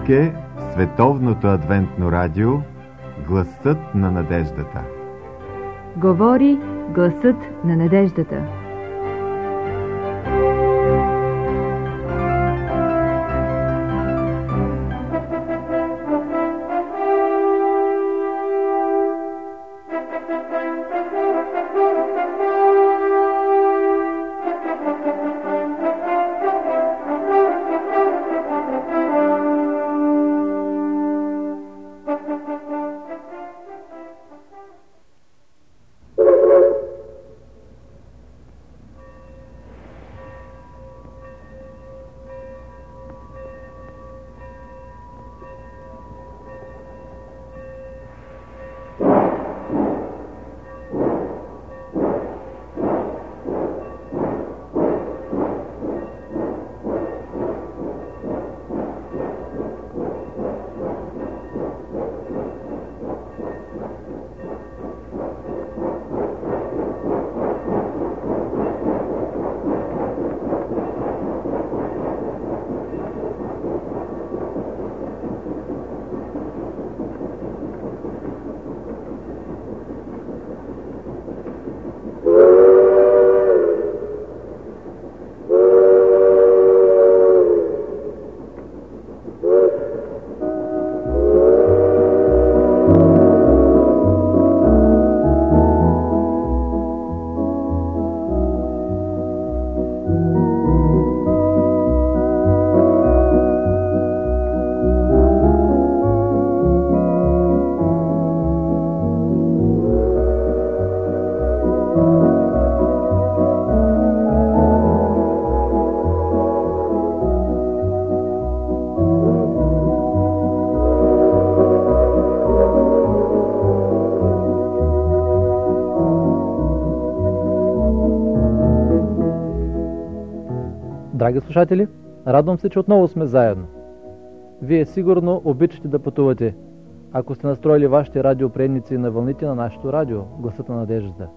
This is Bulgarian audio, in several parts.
Тук е Световното адвентно радио, гласът на надеждата. Говори гласът на надеждата. Драги слушатели, радвам се, че отново сме заедно. Вие сигурно обичате да пътувате, ако сте настроили вашите радиоприемници на вълните на нашето радио, гласът на надеждата.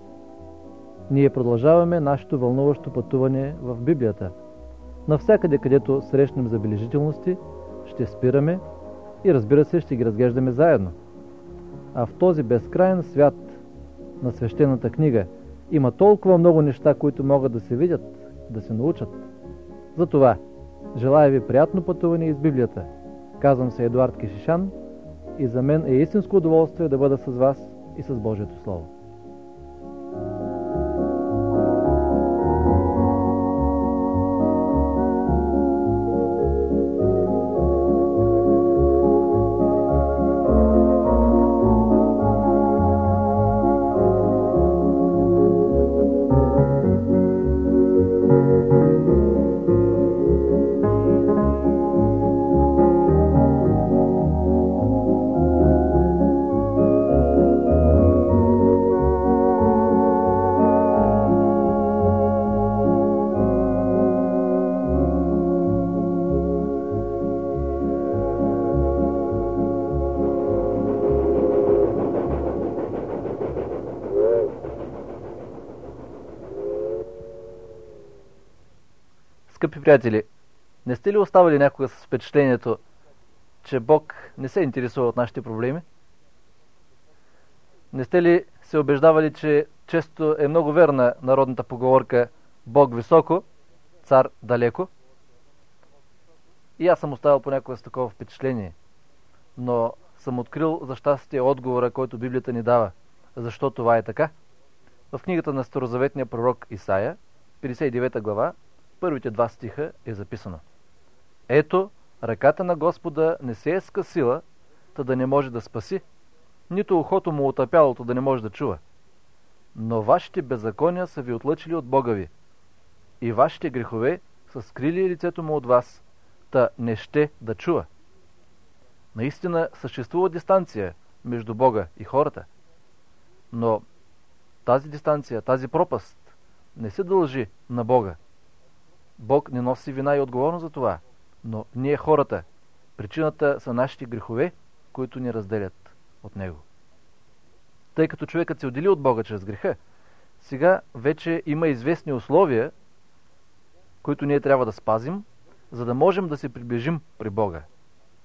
Ние продължаваме нашето вълнуващо пътуване в Библията. Навсякъде, където срещнем забележителности, ще спираме и, разбира се, ще ги разглеждаме заедно. А в този безкрайен свят на свещената книга има толкова много неща, които могат да се видят, да се научат. Затова желая ви приятно пътуване из Библията. Казвам се Едуард Кишишан и за мен е истинско удоволствие да бъда с вас и с Божието Слово. Скъпи приятели, не сте ли оставали някога с впечатлението, че Бог не се интересува от нашите проблеми? Не сте ли се убеждавали, че често е много верна народната поговорка Бог високо, цар далеко? И аз съм оставал понякога с такова впечатление, но съм открил за щастие отговора, който Библията ни дава. Защо това е така? В книгата на старозаветния пророк Исаия, 59 глава, първите 2 стиха е записано: Ето, ръката на Господа не се е скъсила, та да не може да спаси, нито ухото му отъпялото да не може да чува. Но вашите беззакония са ви отлъчили от Бога ви, и вашите грехове са скрили лицето му от вас, та не ще да чува. Наистина съществува дистанция между Бога и хората, но тази дистанция, тази пропаст не се дължи на Бога. Бог не носи вина и отговорност за това, но ние хората, причината са нашите грехове, които ни разделят от Него. Тъй като човекът се отдели от Бога чрез греха, сега вече има известни условия, които ние трябва да спазим, за да можем да се приближим при Бога.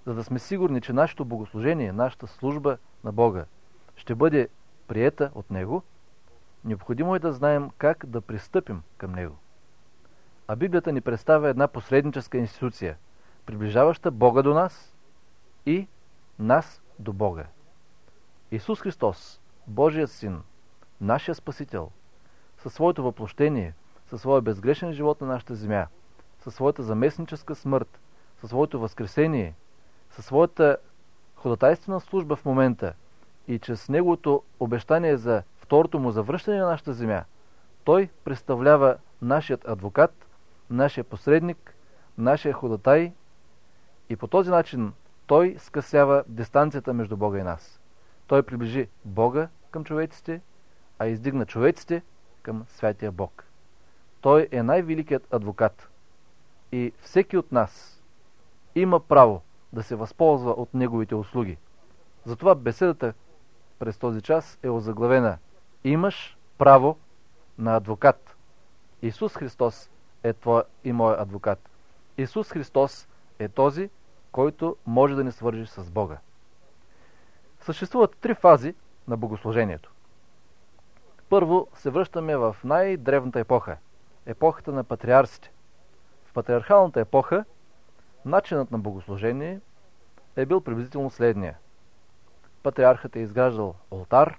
за да сме сигурни, че нашето богослужение, нашата служба на Бога ще бъде приета от Него, необходимо е да знаем как да пристъпим към Него. А Библията ни представя една посредническа институция, приближаваща Бога до нас и нас до Бога. Исус Христос, Божият Син, нашия Спасител, със своето въплощение, със своя безгрешен живот на нашата земя, със своята заместническа смърт, със своето възкресение, със своята ходатайствена служба в момента и чрез Неговото обещание за второто му завръщане на нашата земя, Той представлява нашият адвокат, нашия посредник, нашия ходатай и по този начин Той скъсява дистанцията между Бога и нас. Той приближи Бога към човеците, а издигна човеците към святия Бог. Той е най-великият адвокат и всеки от нас има право да се възползва от неговите услуги. Затова беседата през този час е озаглавена: имаш право на адвокат. Исус Христос е твой и мой адвокат. Исус Христос е този, който може да ни свържи с Бога. Съществуват 3 фази на богослужението. Първо се връщаме в най-древната епоха, епохата на патриарсите. В патриархалната епоха начинът на богослужение е бил приблизително следния. Патриархът е изграждал олтар,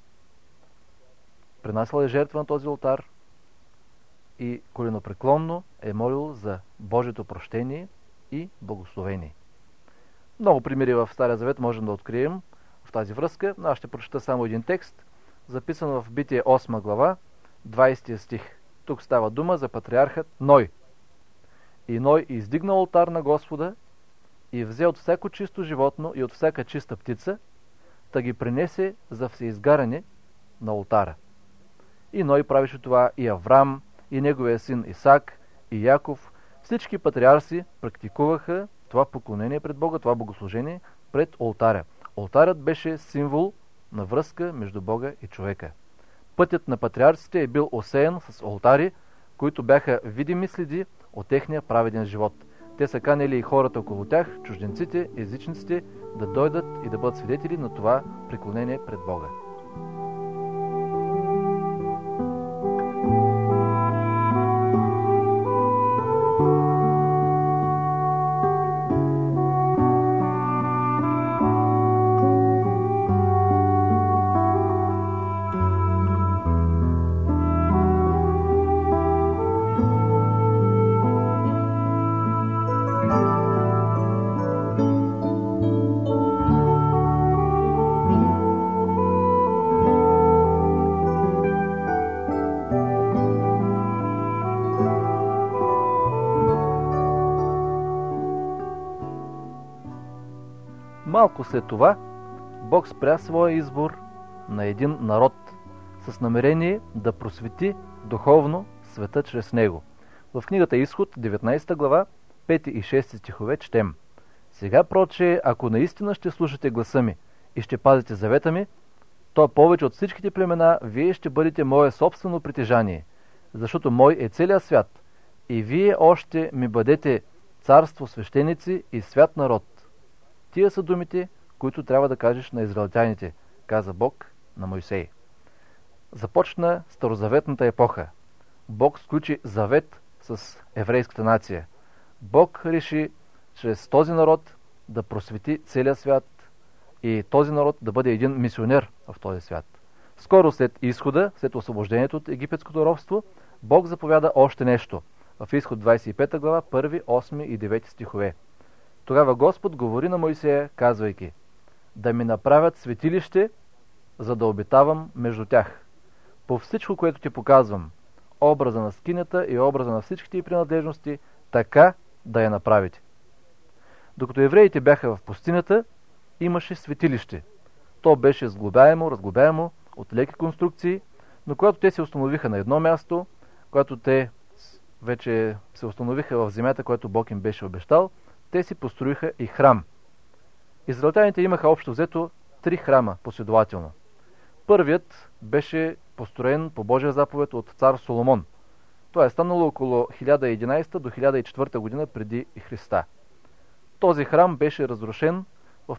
принасял е жертва на този олтар и коленопреклонно е молил за Божието прощение и благословение. Много примери в Стария Завет можем да открием в тази връзка, но аз ще прочета само един текст, записан в Битие 8 глава, 20 стих. Тук става дума за патриархът Ной. И Ной издигна олтар на Господа и взе от всяко чисто животно и от всяка чиста птица, да ги принесе за всеизгаряне на олтара. И Ной правеше това и Аврам, и неговия син Исак, и Яков. Всички патриарси практикуваха това поклонение пред Бога, това богослужение пред олтаря. Олтарът беше символ на връзка между Бога и човека. Пътят на патриарсите е бил осеян с олтари, които бяха видими следи от техния праведен живот. Те са канели и хората около тях, чужденците, езичниците, да дойдат и да бъдат свидетели на това преклонение пред Бога. Малко след това Бог спря своя избор на един народ с намерение да просвети духовно света чрез него. В книгата Изход, 19 глава, 5 и 6 стихове четем: Сега, проче, ако наистина ще слушате гласа ми и ще пазите завета ми, то повече от всичките племена вие ще бъдете мое собствено притежание, защото мой е целият свят и вие още ми бъдете царство, свещеници и свят народ. Тия са думите, които трябва да кажеш на израелтяните, каза Бог на Мойсей. Започна старозаветната епоха. Бог сключи завет с еврейската нация. Бог реши чрез този народ да просвети целия свят и този народ да бъде един мисионер в този свят. Скоро след изхода, след освобождението от египетското робство, Бог заповяда още нещо. В Изход 25 глава, 1, 8 и 9 стихове. Тогава Господ говори на Мойсея, казвайки: да ми направят светилище, за да обитавам между тях. По всичко, което ти показвам, образа на скинята и образа на всичките й принадлежности, така да я направите. Докато евреите бяха в пустинята, имаше светилище. То беше разглобяемо от леки конструкции, но когато те се установиха на едно място, когато те вече се установиха в земята, която Бог им беше обещал, те си построиха и храм. Израелтяните имаха общо взето 3 храма последователно. Първият беше построен по Божия заповед от цар Соломон. Това е станало около 1011 до 1004 година преди Христа. Този храм беше разрушен в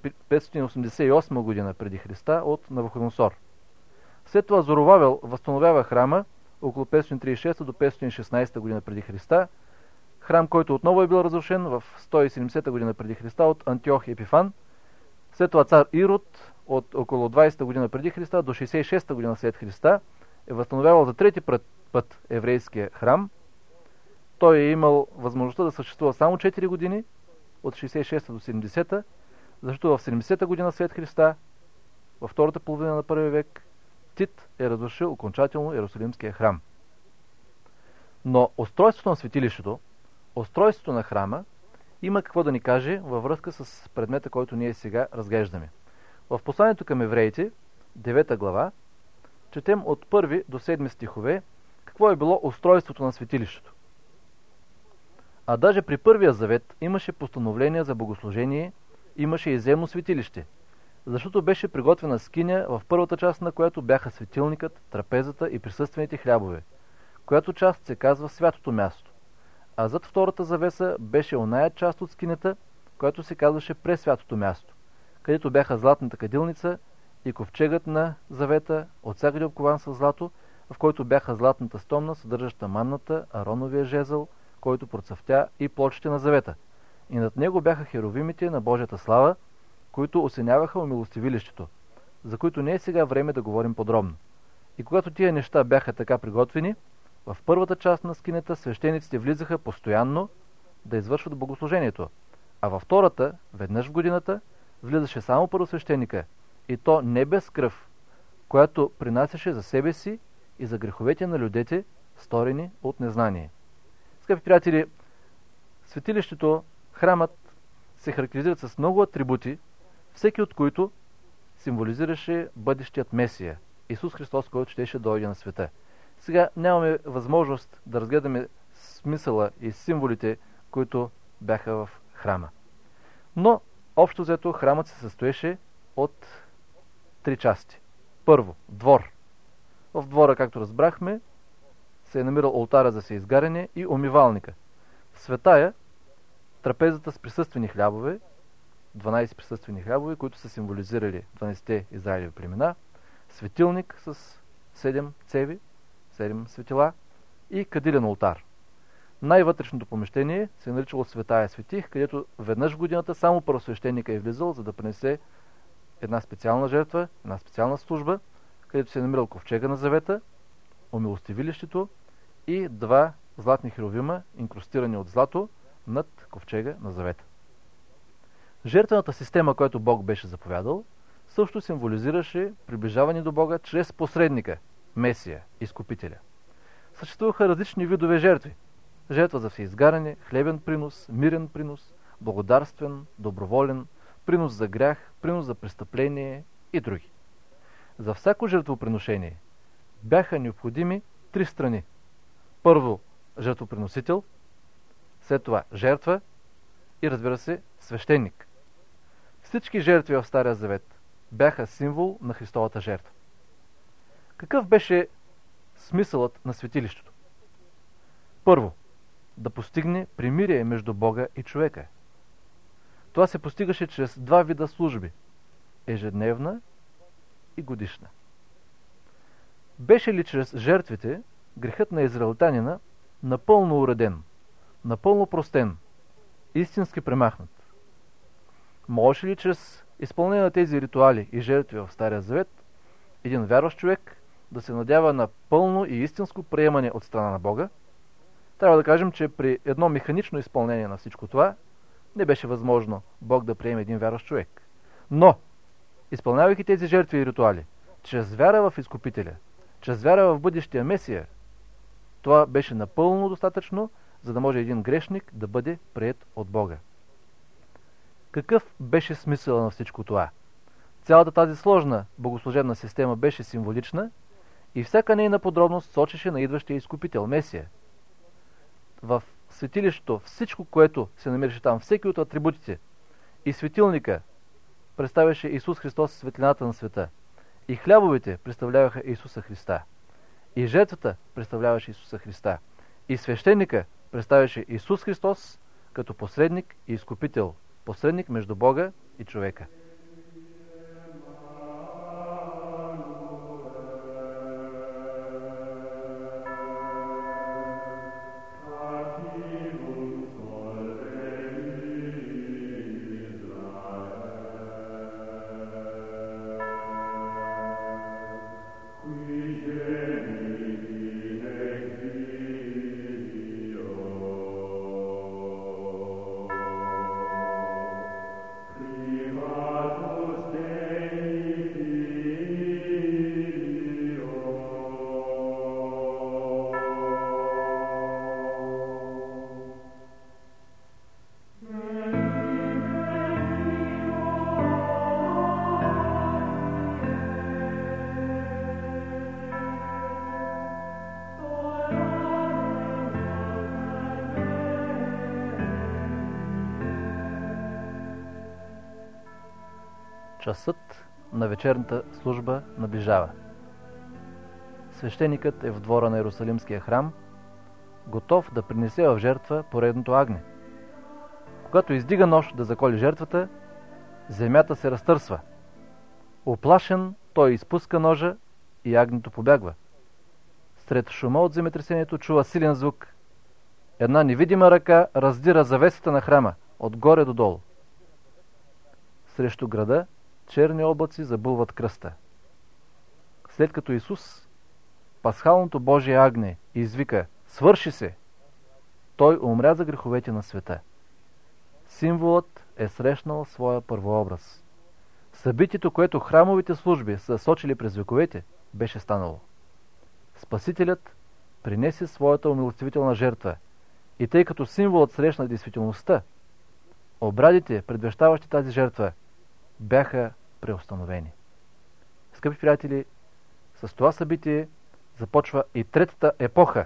588 година преди Христа от Навуходоносор. След това Зоровавел възстановява храма около 536 до 516 година преди Христа, храм, който отново е бил разрушен в 170 година преди Христа от Антиох Епифан. След това цар Ирод от около 20 година преди Христа до 66 година след Христа е възстановявал за трети път еврейския храм. Той е имал възможността да съществува само 4 години, от 66 до 70, защото в 70 година след Христа, във втората половина на първи век, Тит е разрушил окончателно Иерусалимския храм. Но устройството на светилището, устройството на храма, има какво да ни каже във връзка с предмета, който ние сега разглеждаме. В посланието към евреите, 9 глава, четем от 1 до 7 стихове какво е било устройството на светилището. А даже при първия завет имаше постановления за богослужение, имаше и земно светилище, защото беше приготвена скиня, в първата част на която бяха светилникът, трапезата и присъствените хлябове, която част се казва святото място. А зад втората завеса беше оная част от скинята, която се казваше пресвятото място, където бяха златната кадилница и ковчегът на завета, от всякъде обкован със злато, в който бяха златната стомна, съдържаща манната, Ароновия жезъл, който процъфтя, и плочите на завета. И над него бяха херовимите на Божията слава, които осеняваха умилостивилището, за които не е сега време да говорим подробно. И когато тия неща бяха така приготвени, в първата част на скинята свещениците влизаха постоянно да извършват богослужението, а във втората, веднъж в годината, влизаше само първосвещеника, и то не без кръв, която принасяше за себе си и за греховете на людите, сторени от незнание. Скъпи приятели, светилището, храмът се характеризират с много атрибути, всеки от които символизираше бъдещият Месия, Исус Христос, който щеше дойде на света. Сега нямаме възможност да разгледаме смисъла и символите, които бяха в храма. Но, общо взето, храмът се състоеше от 3 части. Първо, двор. В двора, както разбрахме, се е намирал олтара за всеизгаряне и умивалника. В светая, трапезата с присъствени хлябове, 12 присъствени хлябове, които са символизирали 12-те Израилеви племена, светилник с 7 цеви, 7 светила и кадилен олтар. Най-вътрешното помещение се е наричало Светая Светих, където веднъж в годината само първосвещеника е влизал, за да принесе една специална жертва, една специална служба, където се е намирал ковчега на завета, умилостивилището и 2 златни херовима, инкрустирани от злато, над ковчега на завета. Жертвената система, която Бог беше заповядал, също символизираше приближаване до Бога чрез посредника, Месия, Изкупителя. Съществуваха различни видове жертви. Жертва за всеизгаряне, хлебен принос, мирен принос, благодарствен, доброволен, принос за грях, принос за престъпление и други. За всяко жертвоприношение бяха необходими 3 страни. Първо, жертвоприносител, след това жертва и, разбира се, свещеник. Всички жертви в Стария Завет бяха символ на Христовата жертва. Какъв беше смисълът на светилището? Първо, да постигне примирие между Бога и човека. Това се постигаше чрез 2 вида служби – ежедневна и годишна. Беше ли чрез жертвите грехът на израелтянина напълно уреден, напълно простен, истински премахнат? Може ли чрез изпълнение на тези ритуали и жертви в Стария Завет един вярващ човек да се надява на пълно и истинско приемане от страна на Бога? Трябва да кажем, че при едно механично изпълнение на всичко това не беше възможно Бог да приеме един вярващ човек. Но, изпълнявайки тези жертви и ритуали, чрез вяра в Изкупителя, чрез вяра в бъдещия Месия, това беше напълно достатъчно, за да може един грешник да бъде приет от Бога. Какъв беше смисъл на всичко това? Цялата тази сложна богослужебна система беше символична и всяка нейна подробност сочеше на идващия Изкупител, Месия. В светилището всичко, което се намираше там, всеки от атрибутите, и светилника представяше Исус Христос, светлината на света, и хлябовете представляваха Исуса Христа, и жертвата представляваше Исуса Христа, и свещеника представяше Исус Христос, като посредник и изкупител, посредник между Бога и човека. Часът на вечерната служба наближава. Свещеникът е в двора на Иерусалимския храм, готов да принесе в жертва поредното агне. Когато издига нож да заколи жертвата, земята се разтърсва. Уплашен, той изпуска ножа и агнето побягва. Сред шума от земетресението чува силен звук. Една невидима ръка раздира завесата на храма, отгоре до долу. Срещу града черни облаци забулват кръста. След като Исус, пасхалното Божие агне, извика «Свърши се!», той умря за греховете на света. Символът е срещнал своя първообраз. Събитието, което храмовите служби са сочили през вековете, беше станало. Спасителят принесе своята умилостивителна жертва и тъй като символът срещна действителността, обрядите, предвещаващи тази жертва, бяха преустановени. Скъпи приятели, с това събитие започва и третата епоха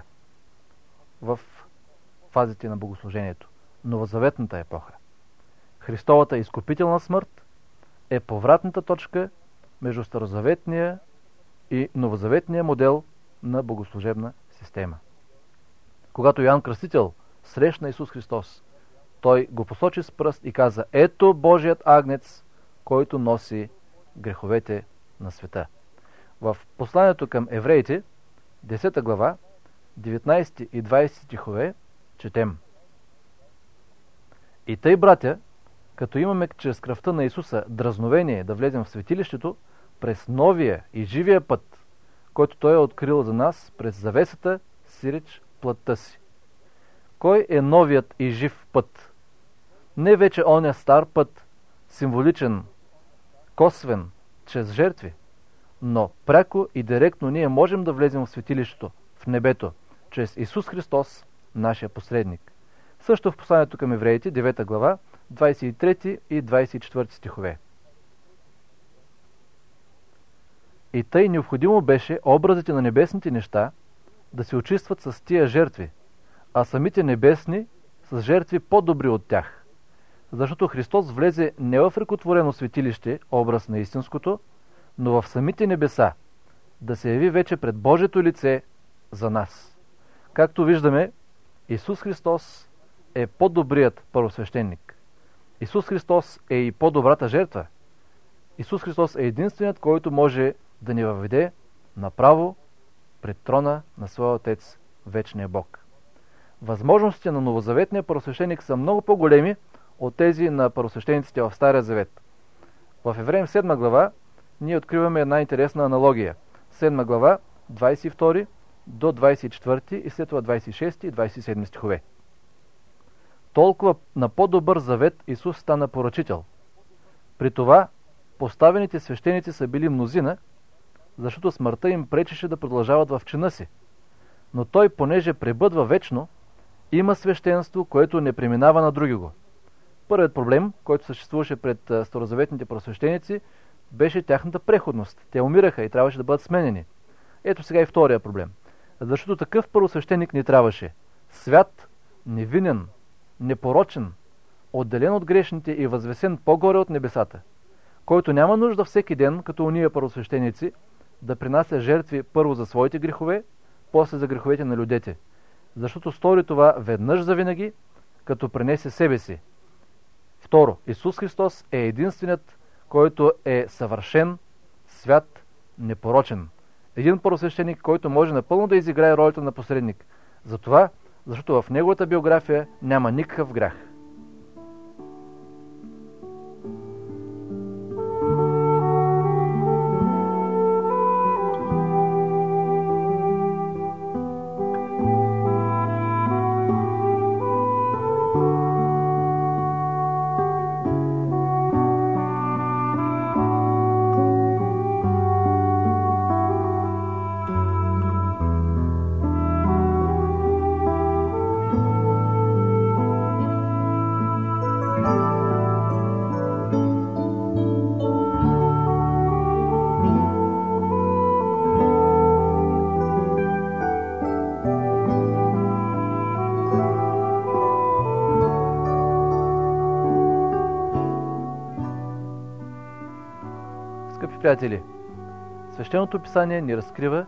в фазите на богослужението. Новозаветната епоха. Христовата изкупителна смърт е повратната точка между старозаветния и новозаветния модел на богослужебна система. Когато Йоан Кръстител срещна Исус Христос, той го посочи с пръст и каза: «Ето Божият агнец, който носи греховете на света». В посланието към евреите, 10 глава, 19 и 20 стихове, четем: «И тъй, братя, като имаме чрез кръвта на Исуса дразновение да влезем в светилището през новия и живия път, който Той е открил за нас през завесата, сиреч плътта си». Кой е новият и жив път? Не вече оня стар път, символичен, косвен, чрез жертви, но пряко и директно ние можем да влезем в светилището, в небето, чрез Исус Христос, нашия посредник. Също в посланието към евреите, 9 глава, 23 и 24 стихове. И тъй необходимо беше образите на небесните неща да се очистват с тия жертви, а самите небесни с жертви по-добри от тях. Защото Христос влезе не в ръкотворено светилище, образ на истинското, но в самите небеса, да се яви вече пред Божието лице за нас. Както виждаме, Исус Христос е по-добрият първосвещеник. Исус Христос е и по-добрата жертва. Исус Христос е единственият, който може да ни въведе направо пред трона на своя Отец, вечния Бог. Възможностите на новозаветния първосвещеник са много по-големи от тези на първосвещениците в Стария Завет. В Евреям 7 глава ние откриваме една интересна аналогия. 7 глава, 22 до 24 и след това 26 и 27 стихове. Толкова на по-добър завет Исус стана поръчител. При това поставените свещеници са били мнозина, защото смъртта им пречеше да продължават в чина си. Но той, понеже пребъдва вечно, има свещенство, което не преминава на другиго. Първият проблем, който съществуваше пред старозаветните просвещеници, беше тяхната преходност. Те умираха и трябваше да бъдат сменени. Ето сега и втория проблем. Защото такъв първосвещеник ни трябваше. Свят, невинен, непорочен, отделен от грешните и възвесен по-горе от небесата, който няма нужда всеки ден, като уния първосвещеници, да принася жертви първо за своите грехове, после за греховете на людете. Защото стори това веднъж завинаги, като пренесе себе си. Второ, Исус Христос е единственият, който е съвършен, свят, непорочен. Един първосвещеник, който може напълно да изиграе ролята на посредник. Затова, защото в неговата биография няма никакъв грях. Скъпи приятели, Свещеното писание ни разкрива,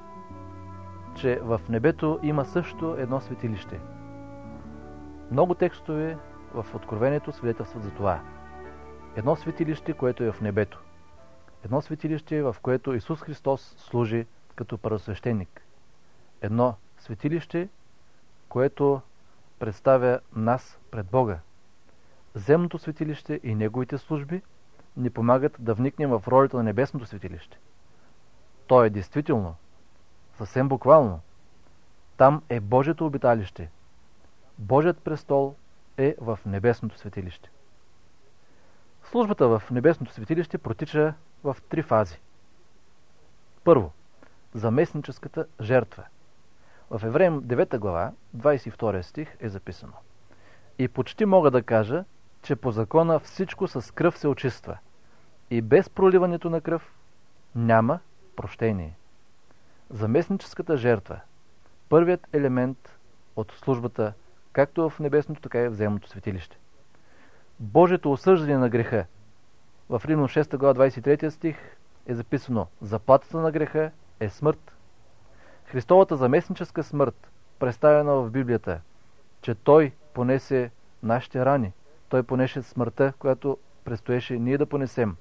че в небето има също едно светилище. Много текстове в Откровението свидетелстват за това. Едно светилище, което е в небето. Едно светилище, в което Исус Христос служи като първосвещеник. Едно светилище, което представя нас пред Бога. Земното светилище и неговите служби ни помагат да вникнем в ролята на небесното светилище. То е действително, съвсем буквално. Там е Божието обиталище. Божият престол е в небесното светилище. Службата в небесното светилище протича в 3 фази. Първо, заместническата жертва. В Евреям 9 глава, 22 стих е записано: И почти мога да кажа, че по закона всичко с кръв се очиства, и без проливането на кръв няма прощение. Заместническата жертва, първият елемент от службата, както в небесното, така и в земното светилище. Божието осъждане на греха. В Римлян 6 глава 23 стих е записано: заплатата на греха е смърт. Христовата заместническа смърт, представена в Библията, че Той понесе нашите рани. Той понесе смъртта, която предстоеше ние да понесем.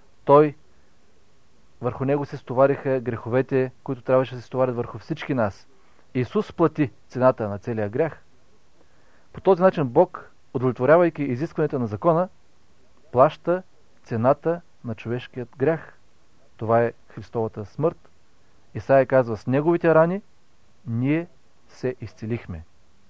Върху Него се стовариха греховете, които трябваше да се стоварят върху всички нас. Исус плати цената на целия грях. По този начин Бог, удовлетворявайки изискването на закона, плаща цената на човешкият грях. Това е Христовата смърт. Исаия казва: с Неговите рани ние се изцелихме.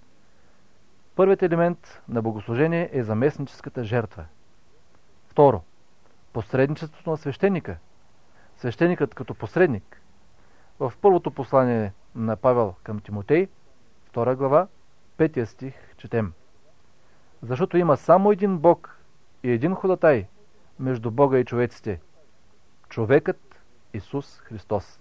Първият елемент на богослужение е заместническата жертва. Второ, посредничеството на свещеника. Свещеникът като посредник. В първото послание на Павел към Тимотей, 2 глава, 5 стих, четем: Защото има само един Бог и един ходатай между Бога и човеците, човекът Исус Христос.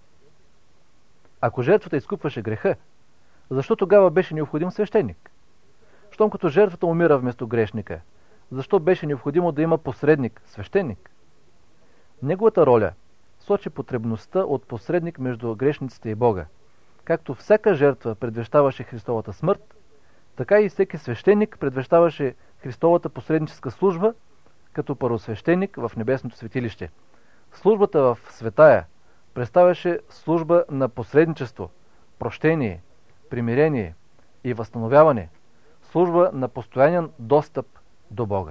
Ако жертвата изкупваше греха, защо тогава беше необходим свещеник? Щом като жертвата умира вместо грешника, защо беше необходимо да има посредник, свещеник? Неговата роля сочи потребността от посредник между грешниците и Бога. Както всяка жертва предвещаваше Христовата смърт, така и всеки свещеник предвещаваше Христовата посредническа служба като първосвещеник в небесното светилище. Службата в светая представяше служба на посредничество, прощение, примирение и възстановяване, служба на постоянен достъп до Бога.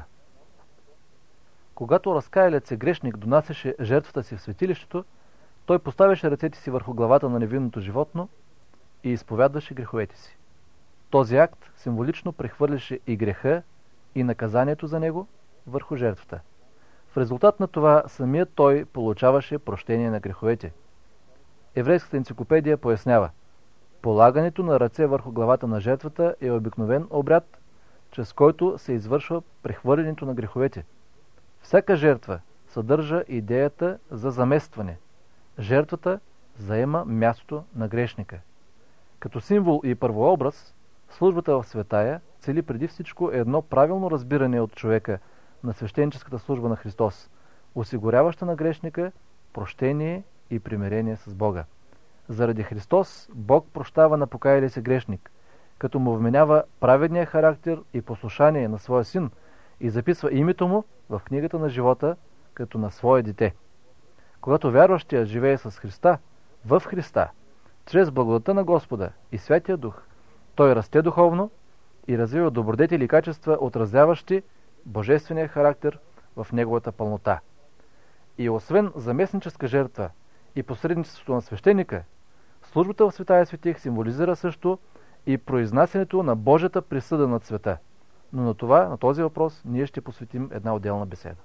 Когато разкаялият се грешник донасеше жертвата си в светилището, той поставяше ръцете си върху главата на невинното животно и изповядваше греховете си. Този акт символично прехвърляше и греха, и наказанието за него върху жертвата. В резултат на това самият той получаваше прощение на греховете. Еврейската енциклопедия пояснява: полагането на ръце върху главата на жертвата е обикновен обряд, чрез който се извършва прехвърлянето на греховете. Всяка жертва съдържа идеята за заместване. Жертвата заема мястото на грешника. Като символ и първообраз, службата в светая цели преди всичко едно правилно разбиране от човека на свещеническата служба на Христос, осигуряваща на грешника прощение и примирение с Бога. Заради Христос Бог прощава на покаялия се грешник, като му вменява праведния характер и послушание на своя син и записва името му в книгата на живота като на свое дете. Когато вярващия живее с Христа, в Христа, чрез благодата на Господа и Святия Дух, той расте духовно и развива добродетели и качества, отразяващи божествения характер в неговата пълнота. И освен заместническа жертва и посредничеството на свещеника, службата в Светая Светих символизира също и произнасянето на Божията присъда над света. Но на този въпрос ние ще посветим една отделна беседа.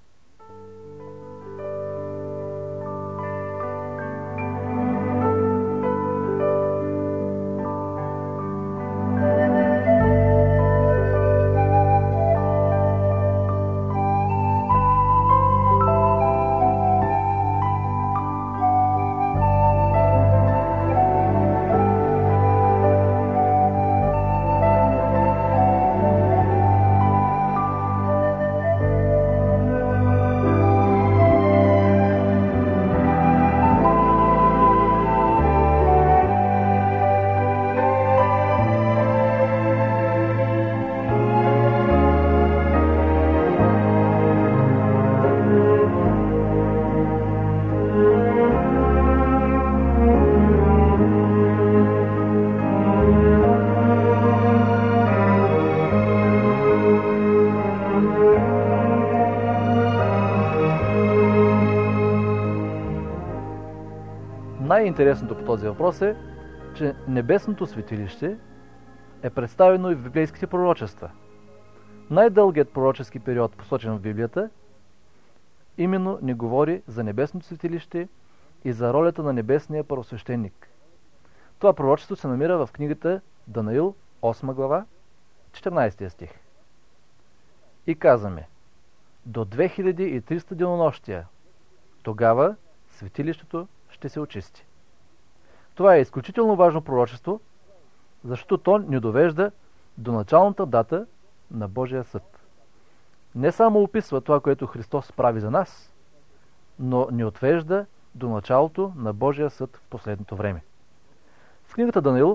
Най-интересното по този въпрос е, че небесното светилище е представено и в библейските пророчества. Най-дългият пророчески период, посочен в Библията, именно ни говори за небесното светилище и за ролята на небесния първосвещеник. Това пророчество се намира в книгата Данаил, 8 глава, 14 стих. И казваме: до 2300 денонощия, тогава светилището ще се очисти. Това е изключително важно пророчество, защото то ни довежда до началната дата на Божия съд. Не само описва това, което Христос прави за нас, но ни отвежда до началото на Божия съд в последното време. В книгата Данаил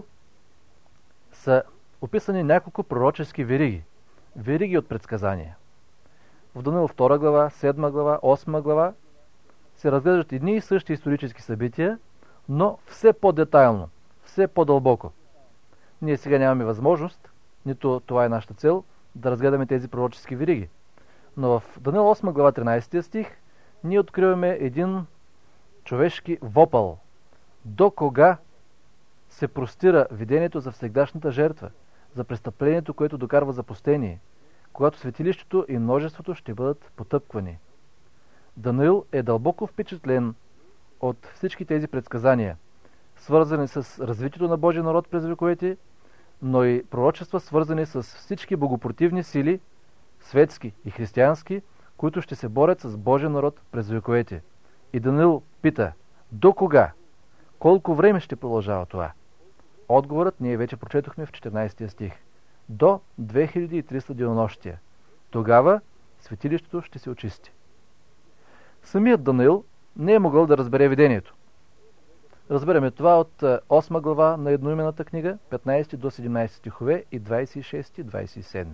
са описани няколко пророчески вериги от предсказания. В Данаил 2 глава, 7 глава, 8 глава се разглеждат едни и същи исторически събития, но все по-детайлно, все по-дълбоко. Ние сега нямаме възможност, нито това е нашата цел, да разгледаме тези пророчески вериги. Но в Данаил 8 глава 13 стих ние откриваме един човешки вопъл. До кога се простира видението за всегдашната жертва, за престъплението, което докарва запустение, когато светилището и множеството ще бъдат потъпквани. Данаил е дълбоко впечатлен от всички тези предсказания, свързани с развитието на Божия народ през вековете, но и пророчества, свързани с всички богопротивни сили, светски и християнски, които ще се борят с Божия народ през вековете. И Данаил пита: до кога? Колко време ще продължава това? Отговорът ние вече прочетохме в 14 стих. До 2300 денонощия. Тогава светилището ще се очисти. Самият Данаил не е могъл да разбере видението. Разберем това от 8 глава на едноименната книга, 15 до 17 стихове и 26-27.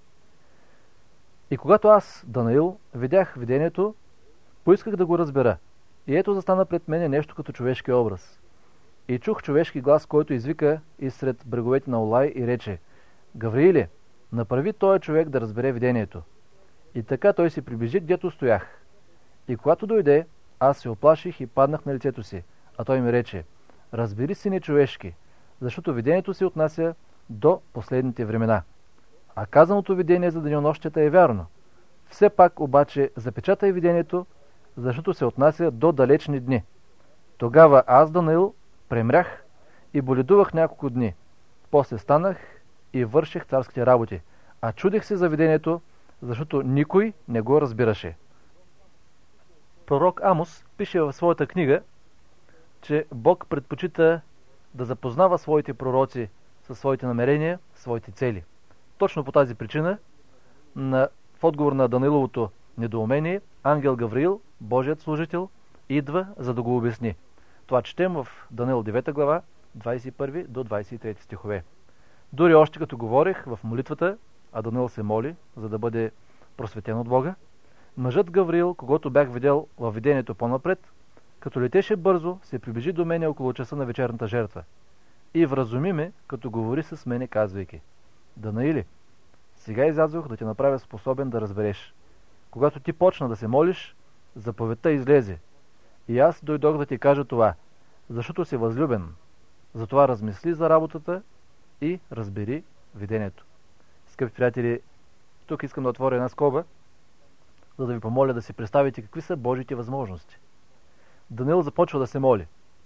И когато аз, Данаил, видях видението, поисках да го разбера. И ето застана пред мене нещо като човешки образ. И чух човешки глас, който извика изсред бреговете на Улай и рече: Гаврииле, направи този човек да разбере видението. И така той се приближи, гдето стоях. И когато дойде, аз се оплаших и паднах на лицето си, а той ми рече: разбери, сине човешки, защото видението се отнася до последните времена. А казаното видение за денонощията е вярно. Все пак обаче запечатай видението, защото се отнася до далечни дни. Тогава аз, Данаил, премрях и боледувах няколко дни. После станах и върших царските работи, а чудех се за видението, защото никой не го разбираше. Пророк Амос пише в своята книга, че Бог предпочита да запознава своите пророци със своите намерения, своите цели. Точно по тази причина, в отговор на Данаиловото недоумение, ангел Гавриил, Божият служител, идва, за да го обясни. Това четем в Данаил 9 глава, 21 до 23 стихове. Дори още като говорех в молитвата, а Даниил се моли, за да бъде просветен от Бога, мъжът Гавриил, когото бях видял във видението по-напред, като летеше бързо, се приближи до мене около часа на вечерната жертва и вразуми ме, като говори с мене, казвайки: Данаиле, сега излязох да те направя способен да разбереш. Когато ти почна да се молиш, заповедта излезе. И аз дойдох да ти кажа това, защото си възлюбен. Затова размисли за работата и разбери видението. Скъпи приятели, тук искам да отворя една скоба, за да ви помоля да си представите какви са Божиите възможности. Даниил започва да се моли.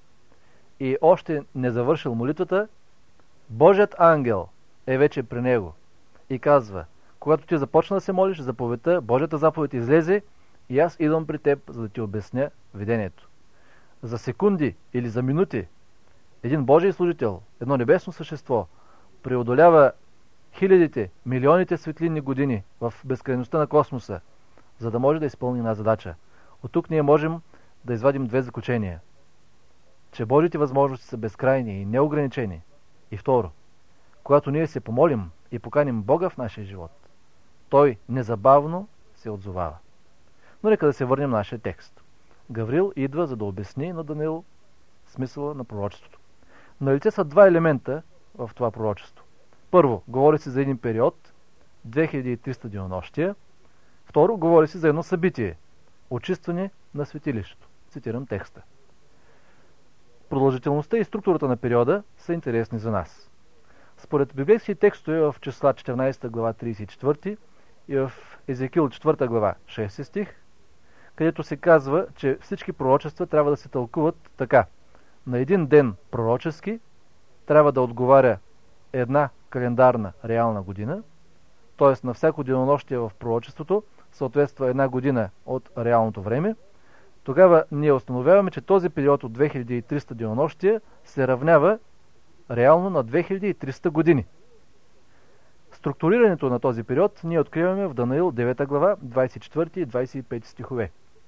И още не завършил молитвата, Божият ангел е вече при него и казва: когато ти започна да се молиш, заповедта, Божията заповед излезе и аз идвам при теб, за да ти обясня видението. За секунди или за минути един Божий служител, едно небесно същество, преодолява хилядите, милионите светлинни години в безкрайността на космоса, за да може да изпълни една задача. От тук ние можем да извадим две заключения. Че Божите възможности са безкрайни и неограничени. И второ, когато ние се помолим и поканим Бога в нашия живот, Той незабавно се отзовава. Но нека да се върнем на нашия текст. Гавриил идва, за да обясни на Даниил смисъла на пророчеството. Налице са два елемента в това пророчество. Първо, говори се за един период, 2300 денонощия. Второ, говори се за едно събитие, очистване на светилището. Цитирам текста. Продължителността и структурата на периода са интересни за нас. Според библейски текстове в Числа 14 глава 34 и в Езекил 4 глава 6 стих, където се казва, че всички пророчества трябва да се тълкуват така. На един ден пророчески трябва да отговаря една календарна реална година, т.е. на всяко денонощие в пророчеството съответства една година от реалното време. Тогава ние установяваме, че този период от 2300 денонощия се равнява реално на 2300 години. Структурирането на този период ние откриваме в Данаил 9 глава, 24 и 25 стихове.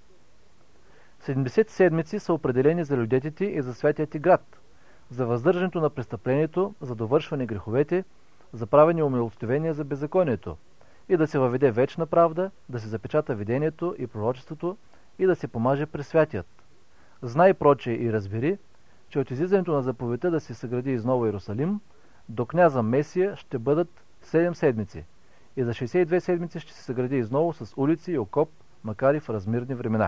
70 седмици са определени за людетите и за святият ти град, за въздържането на престъплението, за довършване греховете, за правене умилостивения за беззаконието, и да се въведе вечна правда, да се запечата видението и пророчеството и да се помаже през святият. Знай проче и разбери, че от излизането на заповедта да се съгради изново Иерусалим, до княза Месия ще бъдат 7 седмици и за 62 седмици ще се съгради изново с улици и окоп, макар и в размирни времена.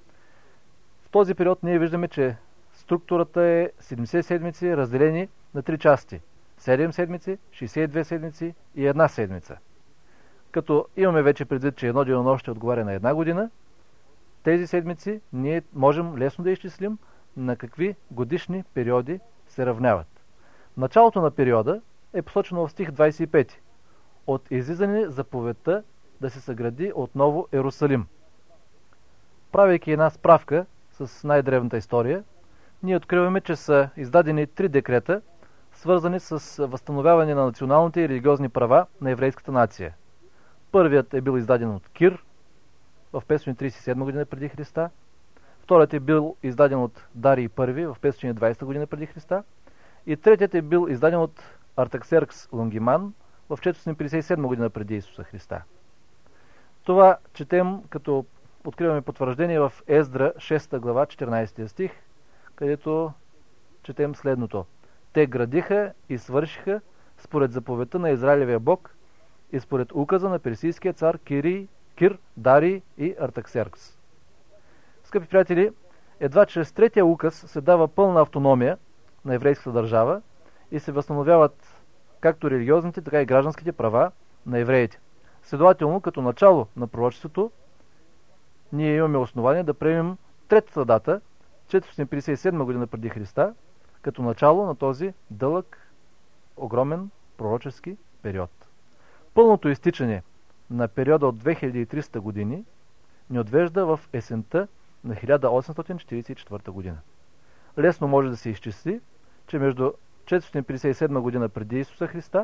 В този период ние виждаме, че структурата е 70 седмици, разделени на 3 части. 7 седмици, 62 седмици и една седмица. Като имаме вече предвид, че едно денонощие отговаря на една година, тези седмици ние можем лесно да изчислим на какви годишни периоди се равняват. Началото на периода е посочено в стих 25. От излизане заповедта да се съгради отново Иерусалим. Правейки една справка с най-древната история, ние откриваме, че са издадени 3 декрета, свързани с възстановяване на националните и религиозни права на еврейската нация. Първият е бил издаден от Кир в 537 година преди Христа. Вторият е бил издаден от Дарий I в 520 година преди Христа. И третият е бил издаден от Артаксеркс Лонгиман в 457 година преди Исуса Христа. Това четем, като откриваме потвърждение в Ездра 6 глава 14 стих, където четем следното. Те градиха и свършиха според заповедта на Израилевия Бог и според указа на персийския цар Кир, Дарий и Артаксеркс. Скъпи приятели, едва чрез третия указ се дава пълна автономия на еврейската държава и се възстановяват както религиозните, така и гражданските права на евреите. Следователно, като начало на пророчеството, ние имаме основание да приемем третата дата, 457 година преди Христа, като начало на този дълъг, огромен пророчески период. Пълното изтичане на периода от 2300 години ни отвежда в есента на 1844 година. Лесно може да се изчисли, че между 457 година преди Исуса Христа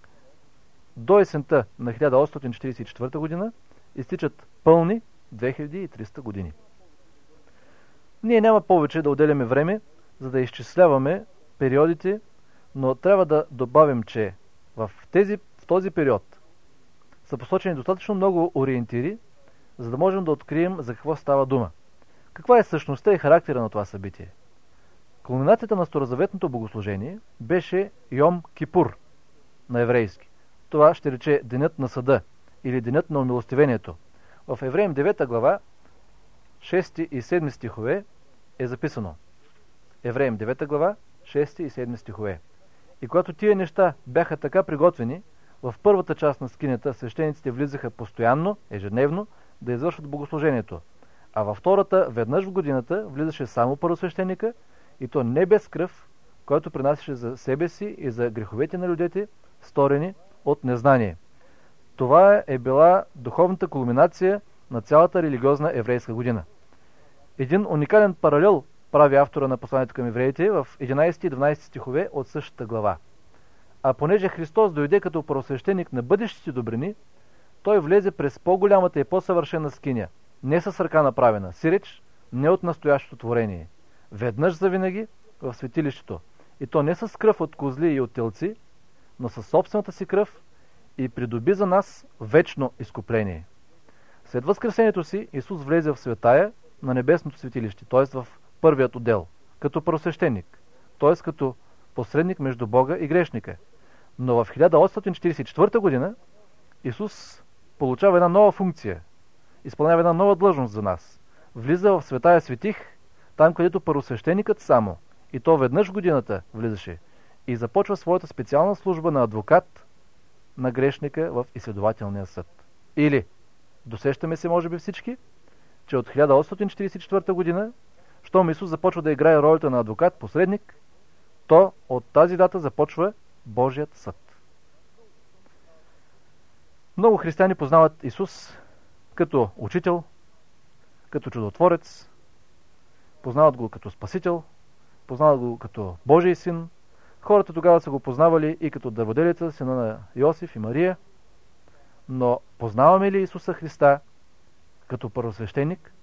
до есента на 1844 година изтичат пълни 2300 години. Ние няма повече да отделяме време, за да изчисляваме периодите, но трябва да добавим, че В този период са посочени достатъчно много ориентири, за да можем да открием за какво става дума. Каква е същността и характера на това събитие? Кулминацията на старозаветното богослужение беше Йом Кипур на еврейски. Това ще рече денят на съда или денят на умилостивението. В Евреям 9 глава 6 и 7 стихове е записано. Евреям 9 глава 6 и 7 стихове. И когато тия неща бяха така приготвени, в първата част на скинята свещениците влизаха постоянно, ежедневно, да извършват богослужението. А във втората, веднъж в годината, влизаше само първосвещеника, и то не без кръв, който принасяше за себе си и за греховете на людите, сторени от незнание. Това е била духовната кулминация на цялата религиозна еврейска година. Един уникален паралел прави автора на посланието към евреите в 11 и 12 стихове от същата глава. А понеже Христос дойде като първосвещеник на бъдещите добрини, той влезе през по-голямата и по-съвършена скиня, не с ръка направена, сиреч, не от настоящото творение. Веднъж завинаги в светилището, и то не с кръв от козли и от телци, но със собствената си кръв, и придоби за нас вечно изкупление. След възкресението си Исус влезе в светая на небесното светилище, т.е. в първият отдел, като първосвещеник, т.е. като посредник между Бога и грешника. Но в 1844 година Исус получава една нова функция, изпълнява една нова длъжност за нас. Влиза в светая светих, там където първосвещеникът само, и то веднъж в годината влизаше, и започва своята специална служба на адвокат на грешника в изследователния съд. Или, досещаме се може би всички, че от 1844 година, щом Исус започва да играе ролята на адвокат-посредник, то от тази дата започва Божият съд. Много християни познават Исус като учител, като чудотворец, познават го като спасител, познават го като Божий син. Хората тогава са го познавали и като дърводелица, сина на Йосиф и Мария. Но познаваме ли Исуса Христа като първосвещеник,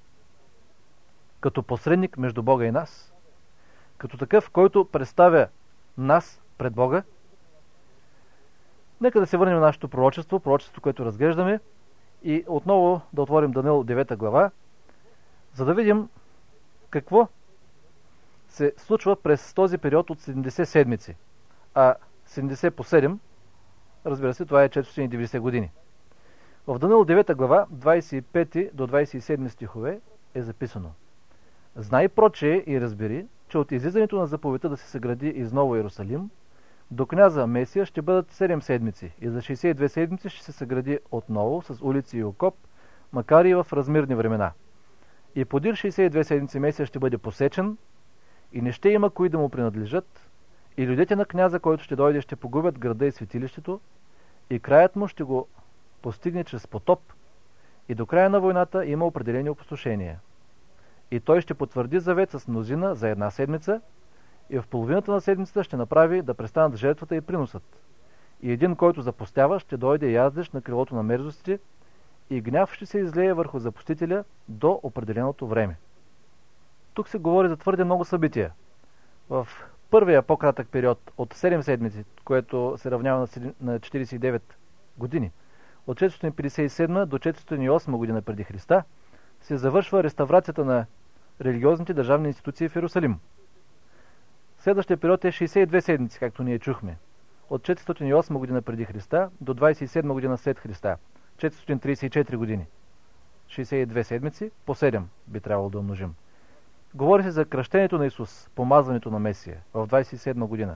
като посредник между Бога и нас, като такъв, който представя нас пред Бога? Нека да се върнем на нашето пророчество, което разглеждаме, и отново да отворим Даниил 9 глава, за да видим какво се случва през този период от 70 седмици. А 70 по 7, разбира се, това е 490 години. В Даниил 9 глава, 25 до 27 стихове е записано: Знай прочее и разбери, че от излизането на заповедта да се съгради изново Иерусалим до княза Месия ще бъдат 7 седмици и за 62 седмици ще се съгради отново с улици и окоп, макар и в размирни времена. И подир 62 седмици Месия ще бъде посечен и не ще има кои да му принадлежат, и людите на княза, който ще дойде, ще погубят града и светилището, и краят му ще го постигне чрез потоп, и до края на войната има определени опустошения. И той ще потвърди завет с мнозина за една седмица, и в половината на седмицата ще направи да престанат жертвата и приносът. И един, който запустява, ще дойде яздещ на крилото на мерзостите, и гняв ще се излее върху запустителя до определеното време. Тук се говори за твърде много събития. В първия по-кратък период от 7 седмици, което се равнява на 49 години, от 457 до 408 година преди Христа, се завършва реставрацията на религиозните държавни институции в Иерусалим. Следващия период е 62 седмици, както ние чухме. От 408 година преди Христа до 27 година след Христа. 434 години. 62 седмици по 7 би трябвало да умножим. Говори се за кръщението на Исус, помазването на Месия в 27 година.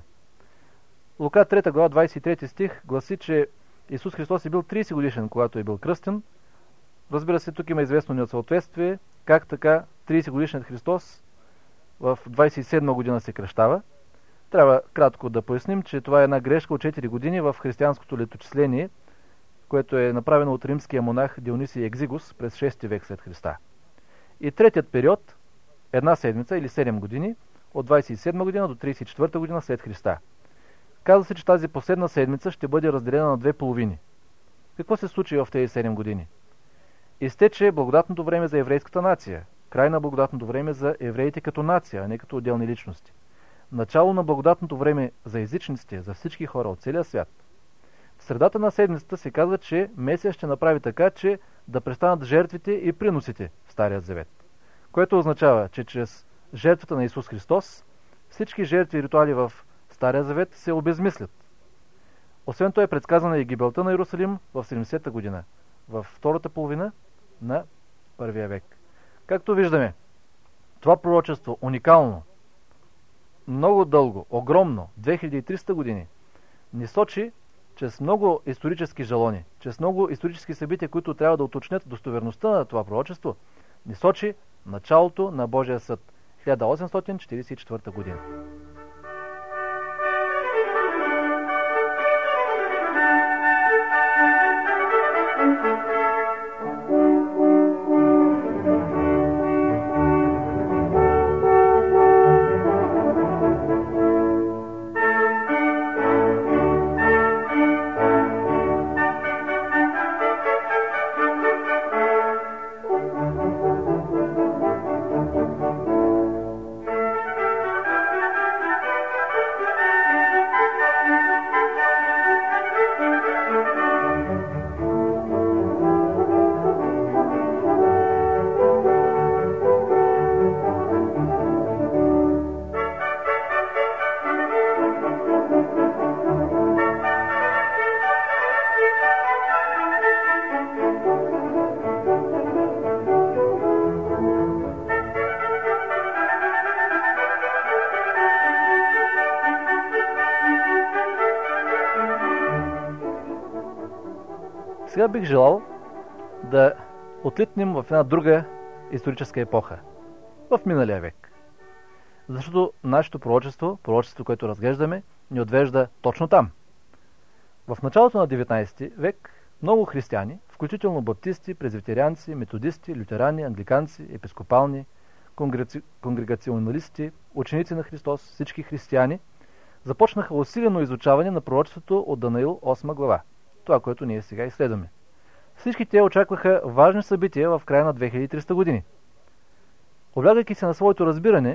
Лука 3 глава 23 стих гласи, че Исус Христос е бил 30 годишен, когато е бил кръстен. Разбира се, тук има известно несъответствие, как така 30 годишният Христос в 27 година се кръщава. Трябва кратко да поясним, че това е една грешка от 4 години в християнското леточисление, което е направено от римския монах Дионисий Екзигус през 6 век след Христа. И третият период, една седмица или 7 години, от 27 година до 34 година след Христа. Казва се, че тази последна седмица ще бъде разделена на две половини. Какво се случи в тези 7 години? Изтече благодатното време за еврейската нация, край на благодатното време за евреите като нация, а не като отделни личности. Начало на благодатното време за езичниците, за всички хора от целия свят. В средата на седмицата се казва, че Месия ще направи така, че да престанат жертвите и приносите в Стария Завет. Което означава, че чрез жертвата на Исус Христос всички жертви и ритуали в Стария Завет се обезмислят. Освен това е предсказана и гибелта на Иерусалим в 70-та година, в втората половина на първия век. Както виждаме, това пророчество уникално, много дълго, огромно, 2300 години, ни сочи чрез много исторически жалони, чрез много исторически събития, които трябва да уточнят достоверността на това пророчество, ни сочи началото на Божия съд, 1844 година. Сега бих желал да отлитнем в една друга историческа епоха, в миналия век. Защото нашето пророчество, което разглеждаме, ни отвежда точно там. В началото на 19 век много християни, включително баптисти, презвитерианци, методисти, лютерани, англиканци, епископални, конгрегационалисти, ученици на Христос, всички християни, започнаха усилено изучаване на пророчеството от Данаил 8 глава. Това, което ние сега изследваме. Всички те очакваха важни събития в края на 2300 години. Облягайки се на своето разбиране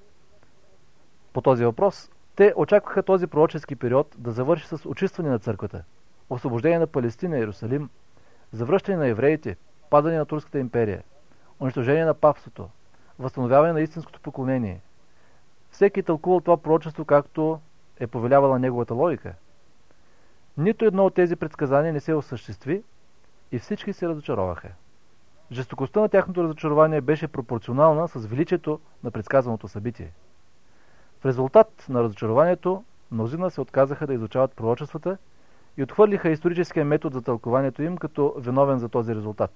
по този въпрос, те очакваха този пророчески период да завърши с очистване на църквата, освобождение на Палестина и Иерусалим, завръщане на евреите, падане на Турската империя, унищожение на папството, възстановяване на истинското поклонение. Всеки е тълкувал това пророчество, както е повелявала неговата логика. Нито едно от тези предсказания не се осъществи и всички се разочароваха. Жестокостта на тяхното разочарование беше пропорционална с величието на предсказаното събитие. В резултат на разочарованието, мнозина се отказаха да изучават пророчествата и отхвърлиха историческия метод за тълкованието им като виновен за този резултат.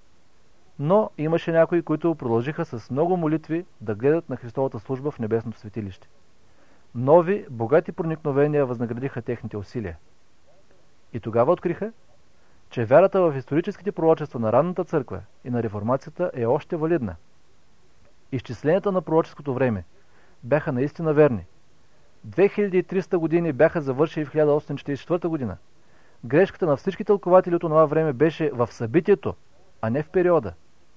Но имаше някои, които продължиха с много молитви да гледат на Христовата служба в небесното светилище. Нови, богати проникновения възнаградиха техните усилия. И тогава откриха, че вярата в историческите пророчества на ранната църква и на реформацията е още валидна. Изчисленията на пророческото време бяха наистина верни. 2300 години бяха завършили в 1844 година. Грешката на всички тълкователи от това време беше в събитието, а не в периода.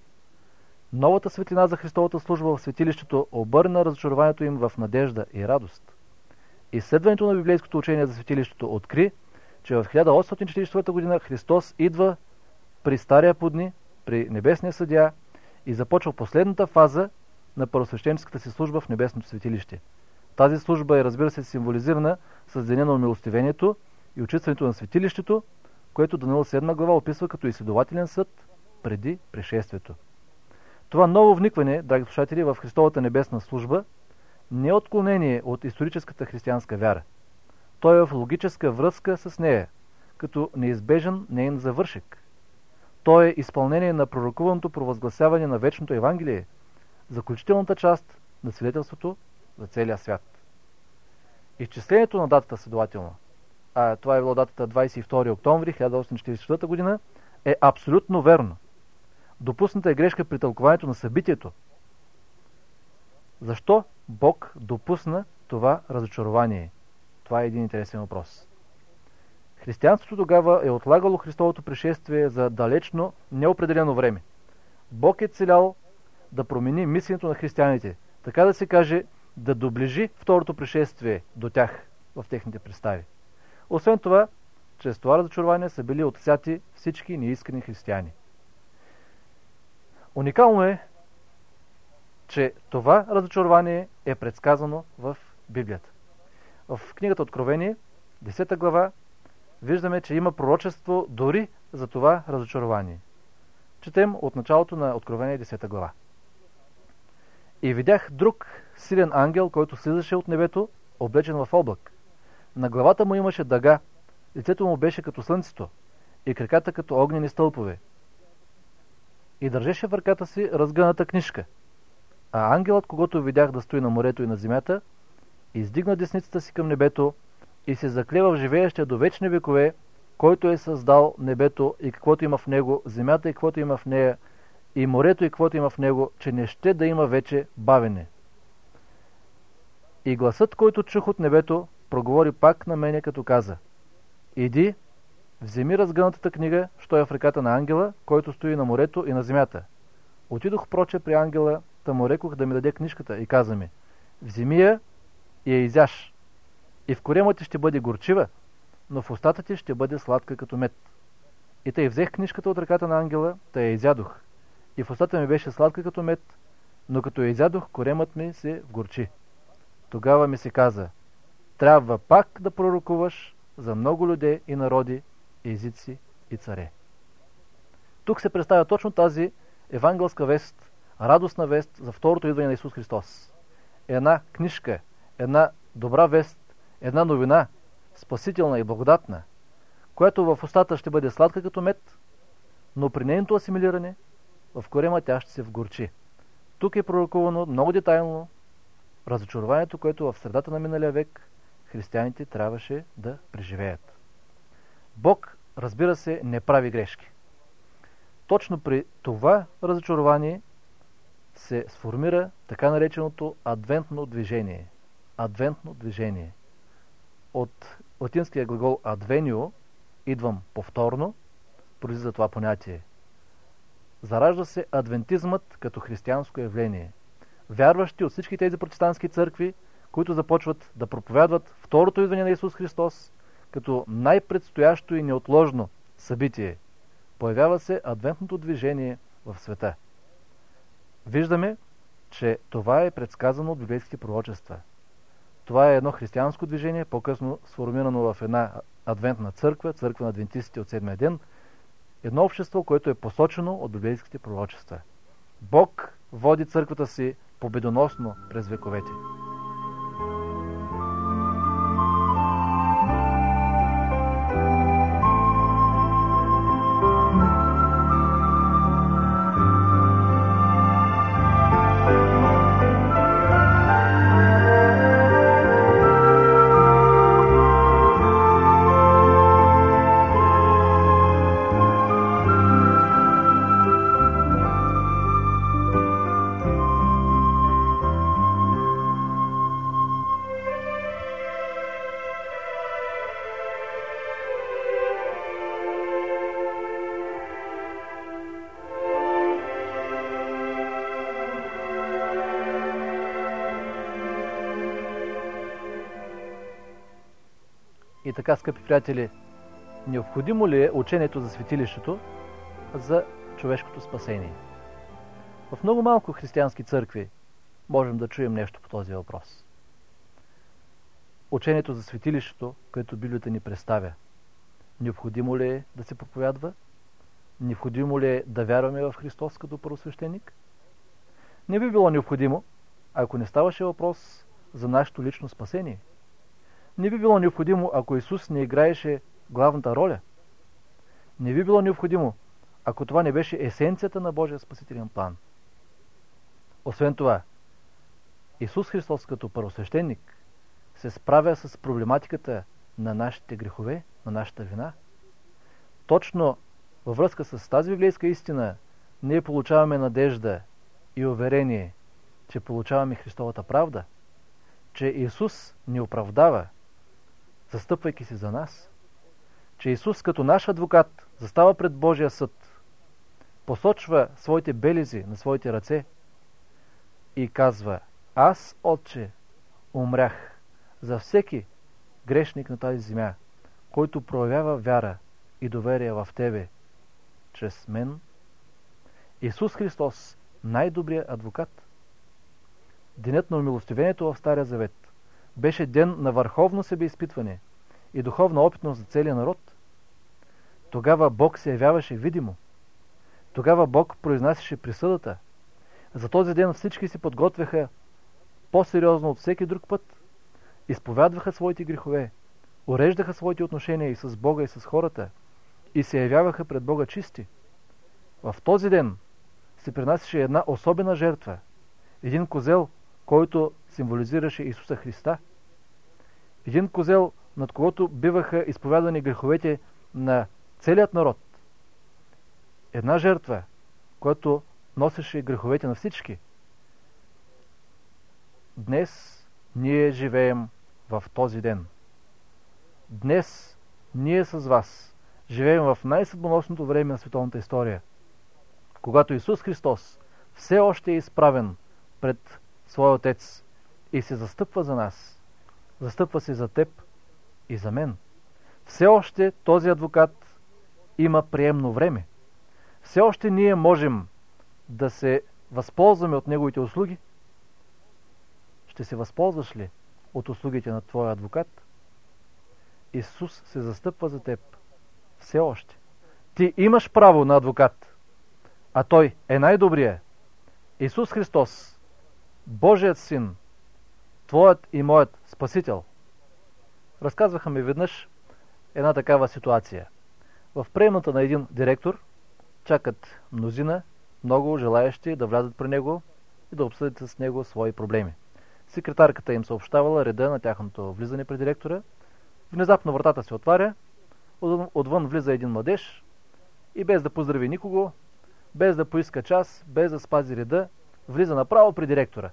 Новата светлина за Христовата служба в светилището обърна разочарованието им в надежда и радост. Изследването на библейското учение за светилището откри, че в 1844 година Христос идва при Стария подни, при Небесния съдия и започва последната фаза на първосвещеническата си служба в Небесното светилище. Тази служба е, разбира се, символизирана с деня на умилостивението и очистването на светилището, което Данаил 7 глава описва като изследователен съд преди пришествието. Това ново вникване, драги слушатели, в Христовата небесна служба не е отклонение от историческата християнска вяра. Той е в логическа връзка с нея, като неизбежен нейн завършек. То е изпълнение на пророкуваното провъзгласяване на вечното Евангелие, заключителната част на свидетелството за целия свят. Изчислението на датата, следователно, а това е било датата 22 октомври 1844 година, е абсолютно верно. Допусната е грешка при тълкованието на събитието. Защо Бог допусна това разочарование? Това е един интересен въпрос. Християнството тогава е отлагало Христовото пришествие за далечно неопределено време. Бог е целял да промени мисленето на християните, така да се каже, да доближи второто пришествие до тях в техните представи. Освен това, чрез това разочарование са били отсяти всички неискрени християни. Уникално е, че това разочарование е предсказано в Библията. В книгата Откровение, 10 глава, виждаме, че има пророчество дори за това разочарование. Четем от началото на Откровение, 10 глава. И видях друг силен ангел, който слизаше от небето, облечен в облак. На главата му имаше дъга, лицето му беше като слънцето и краката като огнени стълпове. И държеше в ръката си разгъната книжка. А ангелът, когато видях да стои на морето и на земята, издигна десницата си към небето и се заклева в живеещия до вечни векове, който е създал небето и каквото има в него, земята и каквото има в нея, и морето и каквото има в него, че не ще да има вече бавене. И гласът, който чух от небето, проговори пак на мене, като каза: иди, вземи разгънатата книга, що е в ръката на ангела, който стои на морето и на земята. Отидох проче при ангела, та му рекох да ми даде книжката и каза ми: вземи я и я изяж. И в корема ти ще бъде горчива, но в устата ти ще бъде сладка като мед. И тъй взех книжката от ръката на ангела, та я изядох. И в устата ми беше сладка като мед, но като я изядох, коремът ми се вгорчи. Тогава ми се каза: трябва пак да пророкуваш за много людей и народи, езици и царе. Тук се представя точно тази евангелска вест, радостна вест за второто идване на Исус Христос. Една книжка, една добра вест, една новина, спасителна и благодатна, която в устата ще бъде сладка като мед, но при нейното асимилиране в корема тя ще се вгорчи. Тук е пророкувано много детайлно разочарованието, което в средата на миналия век християните трябваше да преживеят. Бог, разбира се, не прави грешки. Точно при това разочарование се сформира така нареченото адвентно движение. Адвентно движение. От латинския глагол advenio, идвам повторно, произлиза това понятие. Заражда се адвентизмът като християнско явление. Вярващи от всички тези протестантски църкви, които започват да проповядват второто идване на Исус Христос като най-предстоящо и неотложно събитие, появява се адвентното движение в света. Виждаме, че това е предсказано от библейските пророчества. Това е едно християнско движение, по-късно сформирано в една адвентна църква, църква на адвентистите от седмия ден, едно общество, което е посочено от библейските пророчества. Бог води църквата си победоносно през вековете. И така, скъпи приятели, необходимо ли е учението за светилището за човешкото спасение? В много малко християнски църкви можем да чуем нещо по този въпрос. Учението за светилището, което Библията ни представя, необходимо ли е да се проповядва? Необходимо ли е да вярваме в Христос като първосвещеник? Не би било необходимо, ако не ставаше въпрос за нашето лично спасение. Не би било необходимо, ако Исус не играеше главната роля. Не би било необходимо, ако това не беше есенцията на Божия спасителен план. Освен това, Исус Христос като първосвещеник се справя с проблематиката на нашите грехове, на нашата вина. Точно във връзка с тази библейска истина ние получаваме надежда и уверение, че получаваме Христовата правда, че Исус ни оправдава, застъпвайки се за нас, че Исус като наш адвокат застава пред Божия съд, посочва своите белези на своите ръце и казва: аз, Отче, умрях за всеки грешник на тази земя, който проявява вяра и доверие в тебе, чрез мен, Исус Христос, най-добрият адвокат. Денят на умилостивението в Стария Завет беше ден на върховно себеизпитване и духовна опитност за целия народ. Тогава Бог се явяваше видимо. Тогава Бог произнасяше присъдата. За този ден всички се подготвяха по-сериозно от всеки друг път. Изповядваха своите грехове, уреждаха своите отношения и с Бога, и с хората, и се явяваха пред Бога чисти. В този ден се принасяше една особена жертва, един козел, който символизираше Исуса Христа. Един козел, над когото биваха изповядани греховете на целият народ. Една жертва, която носеше греховете на всички. Днес ние живеем в този ден. Днес ние с вас живеем в най-съдбоносното време на световната история, когато Исус Христос все още е изправен пред своя Отец и се застъпва за нас. Застъпва се за теб и за мен. Все още този адвокат има приемно време. Все още ние можем да се възползваме от неговите услуги. Ще се възползваш ли от услугите на твоя адвокат? Исус се застъпва за теб. Все още. Ти имаш право на адвокат, а той е най-добрият. Исус Христос, Божият Син, твоят и моят Спасител. Разказваха ми веднъж една такава ситуация. В приемната на един директор чакат мнозина, много желаещи да влязат при него и да обсъдят с него свои проблеми. Секретарката им съобщавала реда на тяхното влизане при директора. Внезапно вратата се отваря, отвън влиза един младеж и без да поздрави никого, без да поиска час, без да спази реда, влиза направо при директора.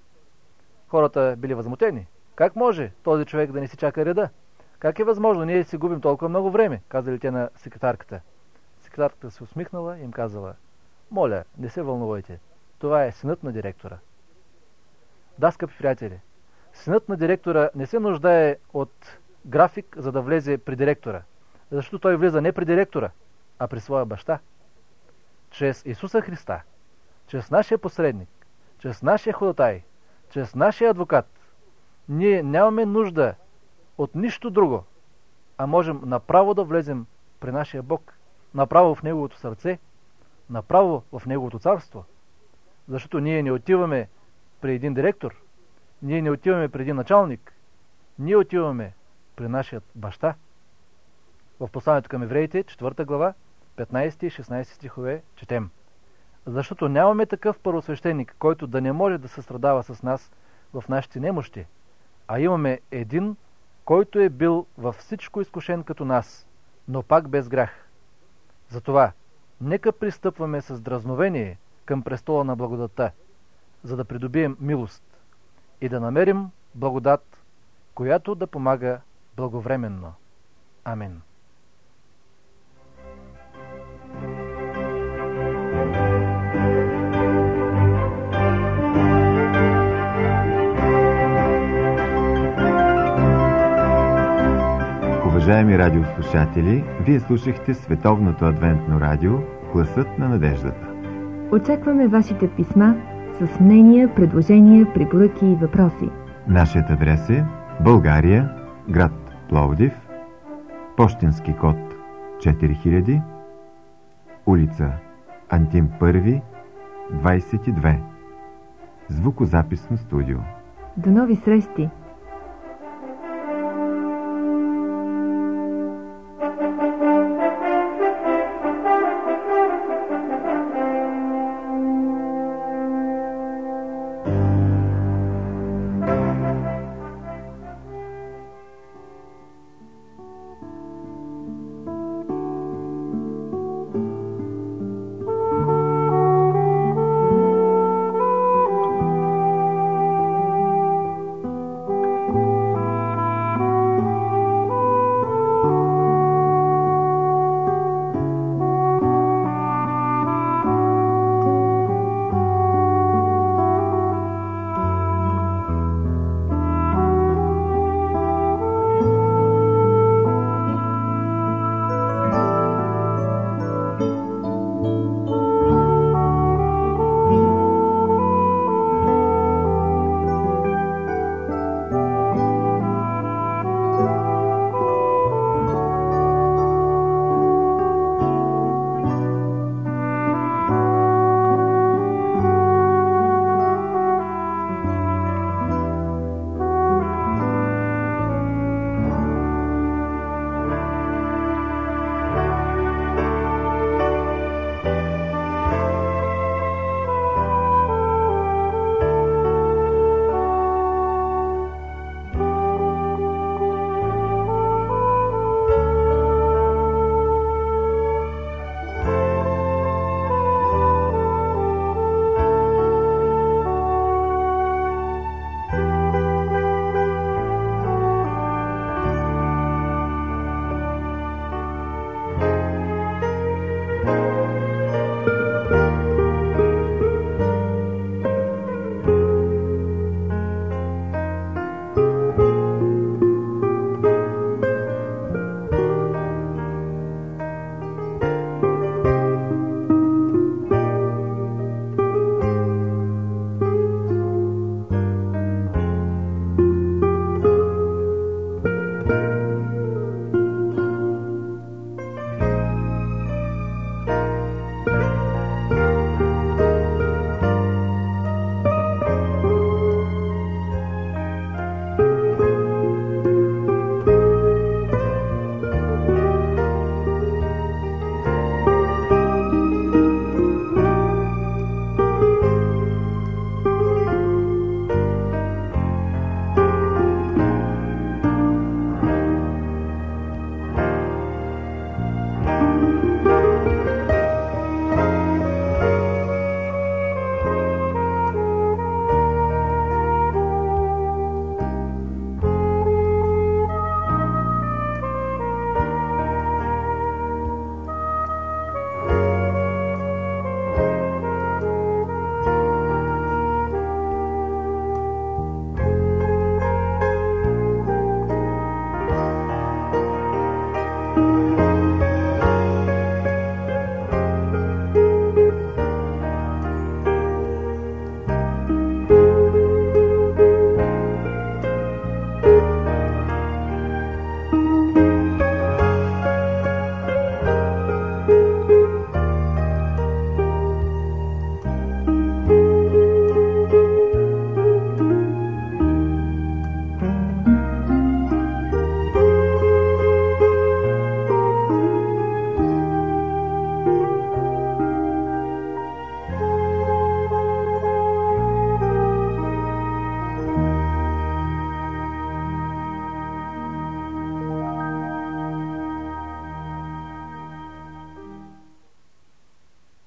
Хората били възмутени. Как може този човек да не си чака реда? Как е възможно? Ние си губим толкова много време, казали те на секретарката. Секретарката се усмихнала и им казала: моля, не се вълнувайте. Това е синът на директора. Да, скъпи приятели, синът на директора не се нуждае от график, за да влезе при директора. Защото той влиза не при директора, а при своя баща. Чрез Исуса Христа, чрез нашия посредник, чрез нашия ходатай, чрез нашия адвокат, ние нямаме нужда от нищо друго, а можем направо да влезем при нашия Бог, направо в Неговото сърце, направо в Неговото царство. Защото ние не отиваме при един директор, ние не отиваме при един началник, ние отиваме при нашият баща. В посланието към евреите, 4 глава, 15 и 16 стихове четем: защото нямаме такъв първосвещеник, който да не може да се страдава с нас в нашите немощи, а имаме един, който е бил във всичко изкушен като нас, но пак без грях. Затова нека пристъпваме с дразновение към престола на благодатта, за да придобием милост и да намерим благодат, която да помага благовременно. Амин. Уважаеми радиослушатели, вие слушахте Световното адвентно радио Гласът на надеждата. Очакваме вашите писма с мнения, предложения, препоръки и въпроси. Нашият адрес е България, град Пловдив, пощенски код 4000, улица Антим 1, 22, звукозаписно студио. До нови срещи!